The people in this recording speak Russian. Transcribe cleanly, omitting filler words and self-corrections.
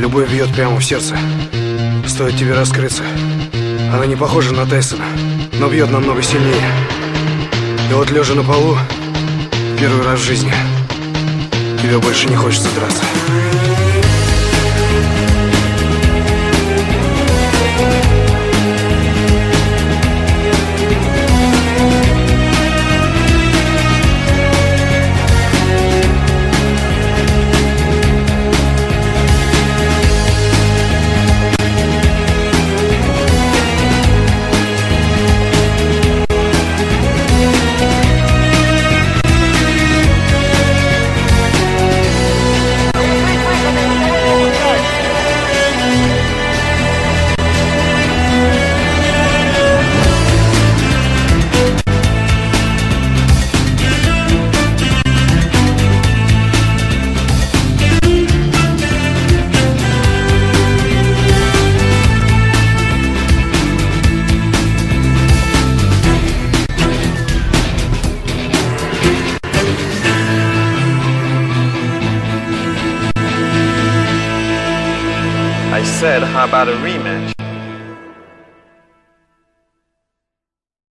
Любовь бьет прямо в сердце. Стоит тебе раскрыться. Она не похожа на Тайсона, но бьет намного сильнее. И вот лежа на полу, первый раз в жизни, тебе больше не хочется драться. I said, how about a rematch?